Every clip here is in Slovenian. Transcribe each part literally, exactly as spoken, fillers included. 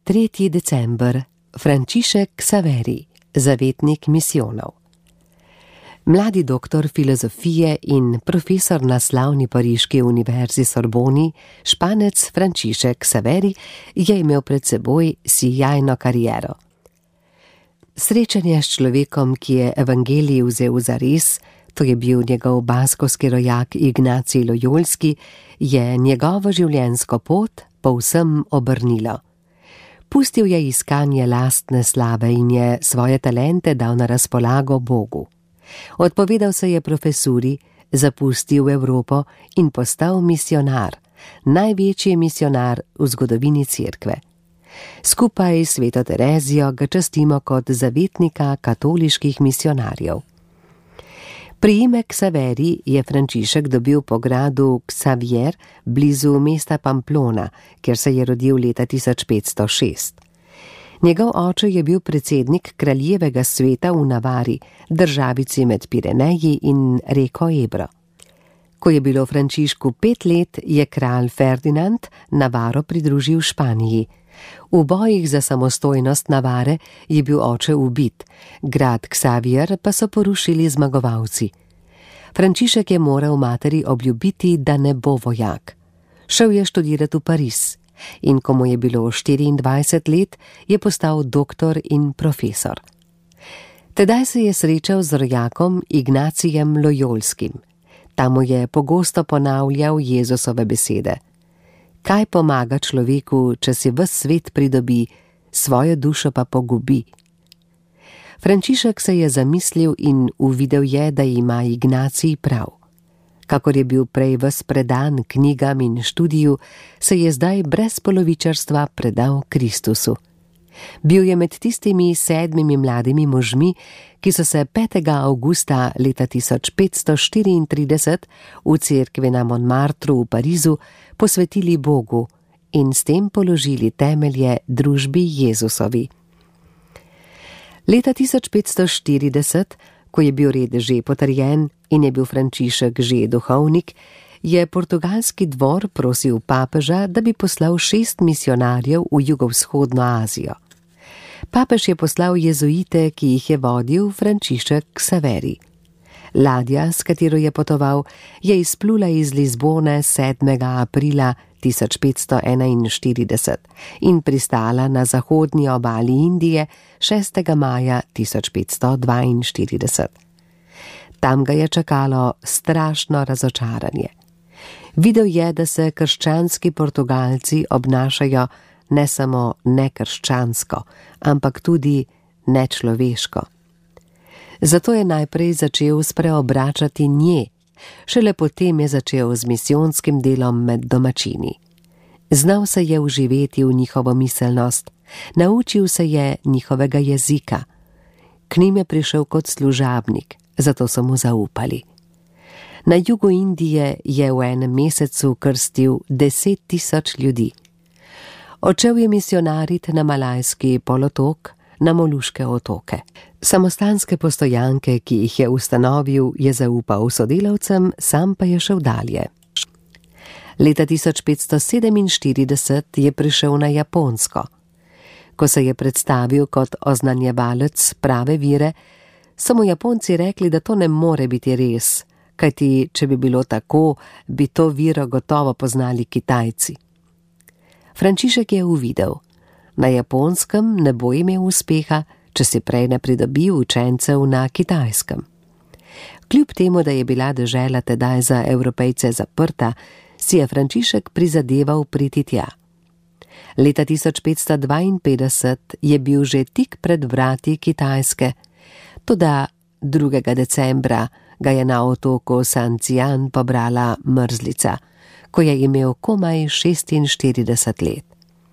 tretji december, Frančišek Ksaverij, zavetnik misijonov. Mladi doktor filozofije in profesor na slavni pariški univerzi Sorboni, Španec Frančišek Ksaverij, je imel pred seboj sijajno kariero. Srečanje s človekom, ki je evangelij vzel zares, to je bil njegov baskovski rojak Ignacij Lojolski, je njegovo življenjsko pot povsem obrnilo. Pustil je iskanje lastne slave in je svoje talente dal na razpolago Bogu. Odpovedal se je profesuri, zapustil Evropo in postal misionar, največji misionar v zgodovini cerkve. Skupaj s sveto Terezijo ga častimo kot zavetnika katoliških misionarjev. Priimek Ksaverij je Frančišek dobil po gradu Ksavier blizu mesta Pamplona, kjer se je rodil leta tisoč petsto šest. Njegov oče je bil predsednik kraljevega sveta v Navari, državici med Pireneji in reko Ebro. Ko je bilo Frančišku pet let, je kralj Ferdinand Navaro pridružil Španiji. V bojih za samostojnost Navare je bil oče ubit, grad Ksavier pa so porušili zmagovalci. Frančišek je moral materi obljubiti, da ne bo vojak. Šel je študirati v Pariz in ko mu je bilo štiriindvajset let, je postal doktor in profesor. Tedaj se je srečal z rojakom Ignacijem Lojolskim. Ta mu je pogosto ponavljal Jezusove besede. Kaj pomaga človeku, če si ves svet pridobi, svojo dušo pa pogubi? Frančišek se je zamislil in uvidel je, da ima Ignacij prav. Kakor je bil prej ves predan knjigam in študiju, se je zdaj brez polovičarstva predal Kristusu. Bil je med tistimi sedmimi mladimi možmi, ki so se petega avgusta leta tisoč petsto štiriintrideset v cerkvi na Montmartru v Parizu posvetili Bogu in s tem položili temelje družbi Jezusovi. Leta tisoč petsto štirideset, ko je bil red že potrjen in je bil Frančišek že duhovnik, je portugalski dvor prosil papeža, da bi poslal šest misionarjev v jugovzhodno Azijo. Papež je poslal jezuite, ki jih je vodil Frančišek Ksaverij. Ladja, s katero je potoval, je izplula iz Lizbone sedmega aprila tisoč petsto enainštirideset in pristala na zahodni obali Indije šestega maja tisoč petsto dvainštirideset. Tam ga je čakalo strašno razočaranje. Videl je, da se krščanski Portugalci obnašajo ne samo nekrščansko, ampak tudi nečloveško. Zato je najprej začel spreobračati nje, šele potem je začel z misijonskim delom med domačini. Znal se je vživeti v njihovo miselnost, naučil se je njihovega jezika. K njim je prišel kot služabnik, zato so mu zaupali. Na jugu Indije je v enem mesecu krstil deset tisoč ljudi. Odšel je misionarit na Malajski polotok, na Moluške otoke. Samostanske postojanke, ki jih je ustanovil, je zaupal sodelavcem, sam pa je šel dalje. Leta tisoč petsto sedeminštirideset je prišel na Japonsko. Ko se je predstavil kot oznanjevalec prave vire, so mu Japonci rekli, da to ne more biti res, kajti če bi bilo tako, bi to viro gotovo poznali Kitajci. Frančišek je uvidel, na Japonskem ne bo imel uspeha, če si prej ne pridobi učencev na Kitajskem. Kljub temu, da je bila dežela tedaj za Evropejce zaprta, si je Frančišek prizadeval priti tja. Leta tisoč petsto dvainpetdeset je bil že tik pred vrati Kitajske, toda drugega decembra ga je na otoku Sancijan pobrala mrzlica, ko je imel komaj šestinštirideset let.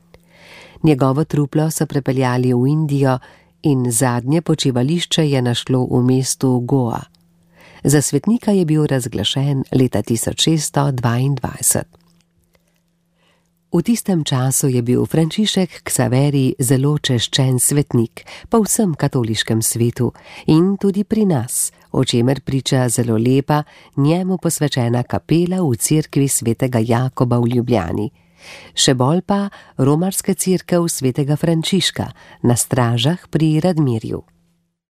Njegovo truplo so prepeljali v Indijo in zadnje počivališče je našlo v mestu Goa. Za svetnika je bil razglašen leta tisoč šeststo dvaindvajset. V tistem času je bil Frančišek Ksaverij zelo češčen svetnik po vsem katoliškem svetu in tudi pri nas, o čemer priča zelo lepa njemu posvečena kapela v cerkvi svetega Jakoba v Ljubljani, še bolj pa romarska cerkev svetega Frančiška na Stražah pri Radmirju.